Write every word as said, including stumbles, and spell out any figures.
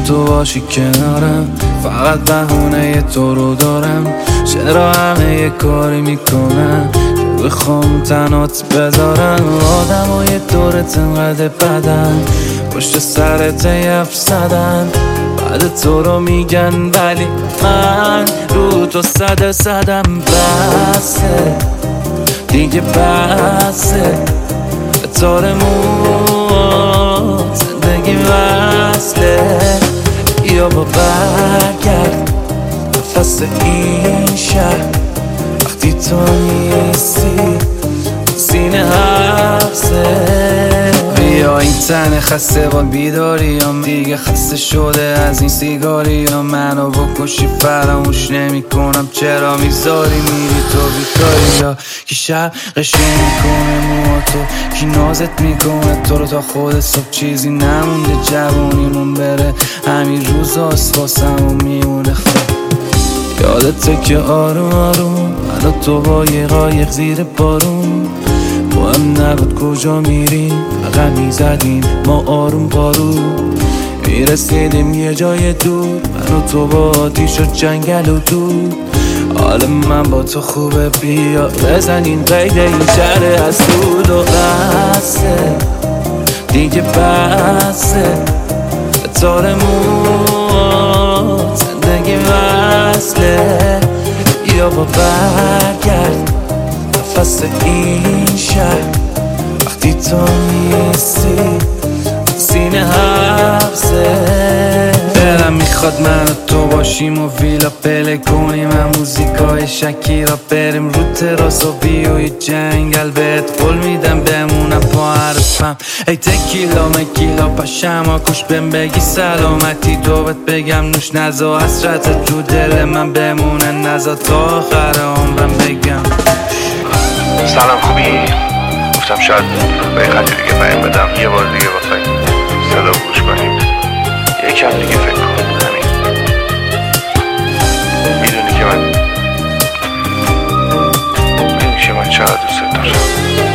تو باشی کنارم، فقط بهونه تو رو دارم. چرا همه یه کاری میکنن که بخوام تنات بذارن؟ آدم های دورت انقدر بدن، پشت سرت یف زدن، بعد تو رو میگن ولی من رو تو صد صدم. بسه دیگه بسه، تار موت زندگی وصله. یا با برگرد نفس این شهر، وقتی تو نیستی سینه حبسه. بیا این تن خسته با بیداریم، دیگه خسته شده از این سیگاریم. منو بکشی فراموش نمی کنم، چرا میذاری میری تو بیکاری؟ یا کی شب قشنگ میکنه موها تو، کی نازت میکنه تو رو تا خود صبح چیزی نمونده جوونیمون بره. همین روزاست واسمون میمونه خب. یادته که آروم آروم من و تو با یه قایق زیر بارون، مهم نبود کجا میریم فقط میزدیم ما آروم پارو. میرسیدیم یه جای دور، من و تو با آتیش و جنگل و دود. حال من با تو خوبه، بیا بزنین قید این شهر از دود. و بسه دیگه بسه، تار موت زندگی وصله. یا با برگرد نفس این شهر، وقتی تو نیستی سینه حبسه. دلم میخواد من و تو باشیم و ویلا پله کنیم، هم موزیکای شکیرا بریم رو تراس و بیوی جنگل. بهت قول میدم بمونم پا حرفم، ای تکیلا مکیلا پاشم کش بهم بگی سلامتی. تو بهت بگم نوش نزا حسرتت رو دل من بمونه، نزا تا آخر عمرم بگم. سلام خوبی؟ گفتم شاید به این خطی دیگه پیام بدم، یه بار دیگه بخوای صدا گوش کنیم، یکم دیگه فکر کن. همین میدونی که من میدونی که من چقدر دوست دارم.